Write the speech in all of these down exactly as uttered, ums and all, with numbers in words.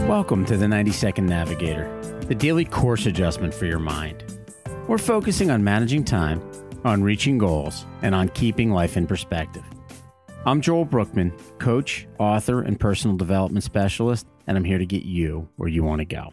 Welcome to the ninety second Navigator, the daily course adjustment for your mind. We're focusing on managing time, on reaching goals, and on keeping life in perspective. I'm Joel Brookman, coach, author, and personal development specialist, and I'm here to get you where you want to go.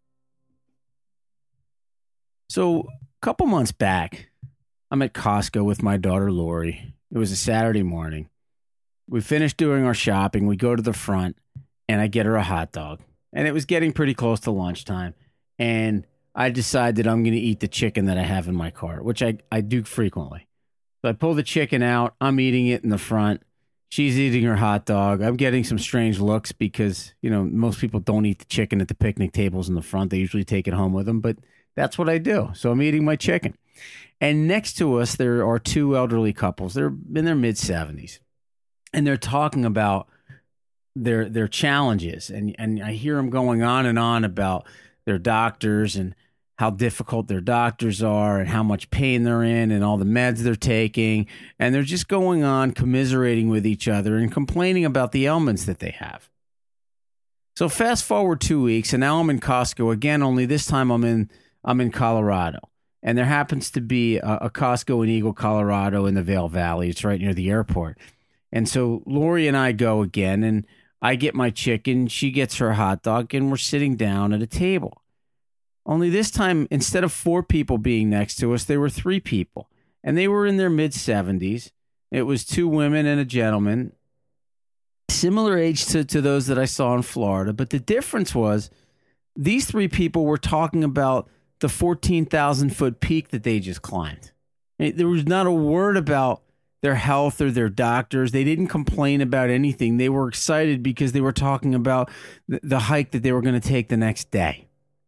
So, a couple months back, I'm at Costco with my daughter Lori. It was a Saturday morning. We finished doing our shopping. We go to the front, and I get her a hot dog. And it was getting pretty close to lunchtime. And I decide that I'm going to eat the chicken that I have in my cart, which I, I do frequently. So I pull the chicken out. I'm eating it in the front. She's eating her hot dog. I'm getting some strange looks because, you know, most people don't eat the chicken at the picnic tables in the front. They usually take it home with them. But that's what I do. So I'm eating my chicken. And next to us, there are two elderly couples. They're in their mid-seventies. And they're talking about their their challenges, and and I hear them going on and on about their doctors and how difficult their doctors are and how much pain they're in and all the meds they're taking, and they're just going on commiserating with each other and complaining about the ailments that they have. So fast forward two weeks, and now I'm in Costco again, only this time I'm in I'm in Colorado, and there happens to be a, a Costco in Eagle, Colorado, in the Vail Valley. It's right near the airport, and so Lori and I go again, and I get my chicken, she gets her hot dog, and we're sitting down at a table. Only this time, instead of four people being next to us, there were three people. And they were in their mid-seventies. It was two women and a gentleman, similar age to, to those that I saw in Florida. But the difference was these three people were talking about the fourteen thousand foot peak that they just climbed. There was not a word about their health or their doctors. They didn't complain about anything. They were excited because they were talking about the, the hike that they were going to take the next day.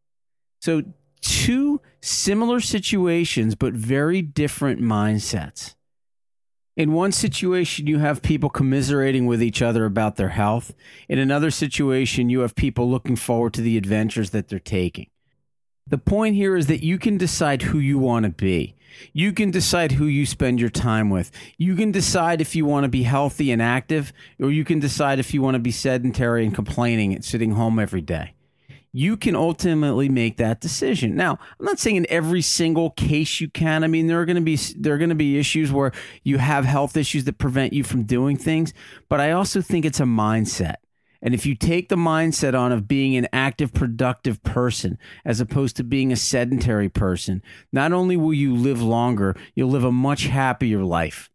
So two similar situations, but very different mindsets. In one situation, you have people commiserating with each other about their health. In another situation, you have people looking forward to the adventures that they're taking. The point here is that you can decide who you want to be. You can decide who you spend your time with. You can decide if you want to be healthy and active, or you can decide if you want to be sedentary and complaining and sitting home every day. You can ultimately make that decision. Now, I'm not saying in every single case you can. I mean, there are going to be there are going to be issues where you have health issues that prevent you from doing things, but I also think it's a mindset. And if you take the mindset on of being an active, productive person as opposed to being a sedentary person, not only will you live longer, you'll live a much happier life.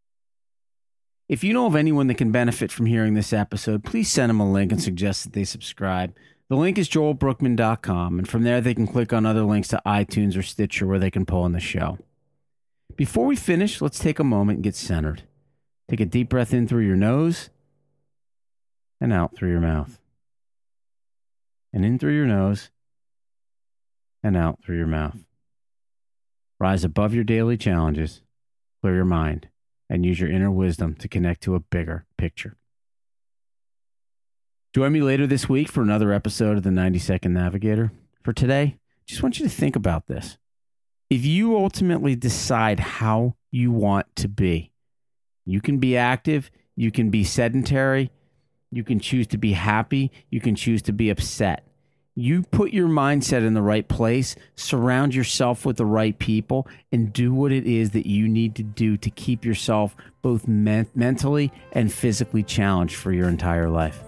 If you know of anyone that can benefit from hearing this episode, please send them a link and suggest that they subscribe. The link is joel brookman dot com, and from there they can click on other links to iTunes or Stitcher where they can pull in the show. Before we finish, let's take a moment and get centered. Take a deep breath in through your nose and out through your mouth. And in through your nose and out through your mouth. Rise above your daily challenges, clear your mind, and use your inner wisdom to connect to a bigger picture. Join me later this week for another episode of the ninety second Navigator. For today, just want you to think about this. If you ultimately decide how you want to be, you can be active, you can be sedentary, you can choose to be happy, you can choose to be upset. You put your mindset in the right place, surround yourself with the right people, and do what it is that you need to do to keep yourself both men- mentally and physically challenged for your entire life.